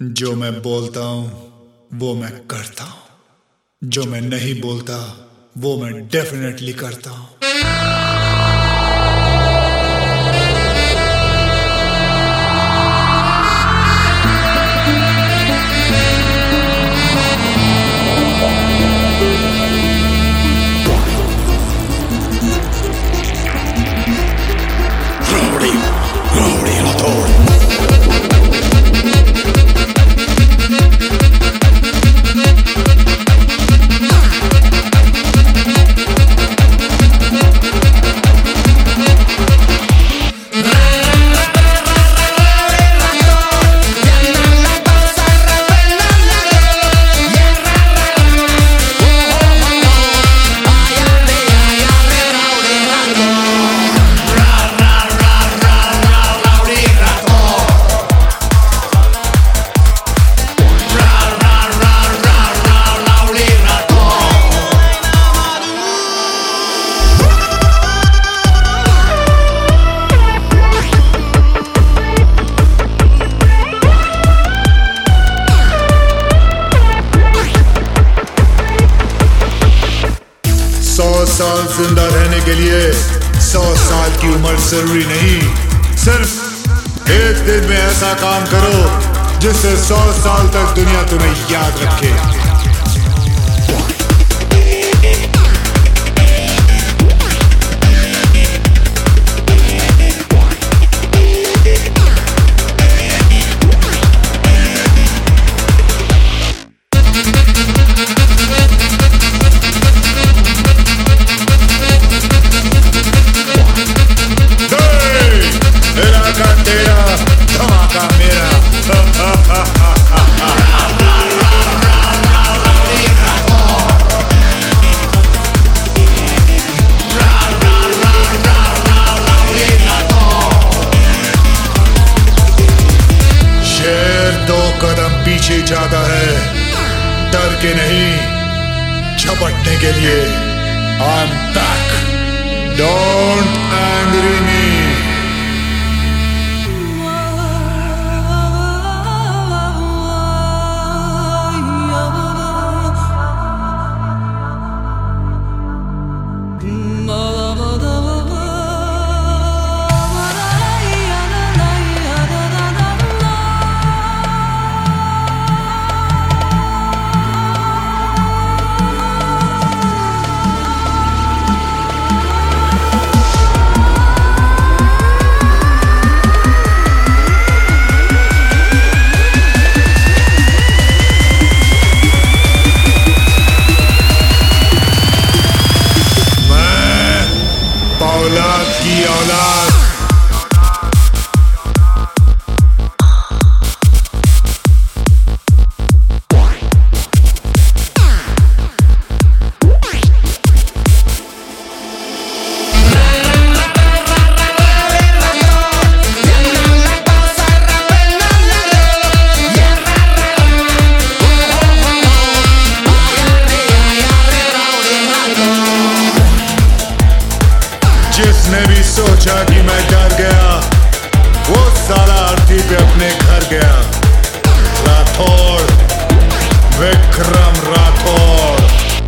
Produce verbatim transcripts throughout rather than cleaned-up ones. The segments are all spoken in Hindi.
जो मैं बोलता हूँ वो मैं करता हूँ, जो मैं नहीं बोलता वो मैं डेफिनेटली करता हूँ। सौ साल जिंदा रहने के लिए सौ साल की उम्र जरूरी नहीं, सिर्फ एक दिन में ऐसा काम करो जिससे सौ साल तक दुनिया तुम्हें याद रखे। पीछे जाता है डर के नहीं, झपटने के लिए। I am back, don't angry me. औलाद की औलाद जिसने भी सोचा कि मैं डर गया वो साला अर्थी पे अपने घर गया। राठौड़, विक्रम राठौड़।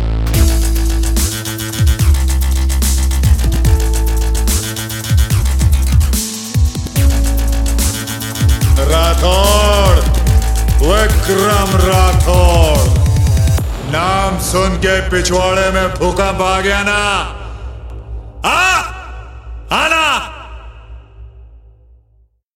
राठौड़, विक्रम राठौड़। नाम सुन के पिछवाड़े में भूकंप आ गया ना? आ? आना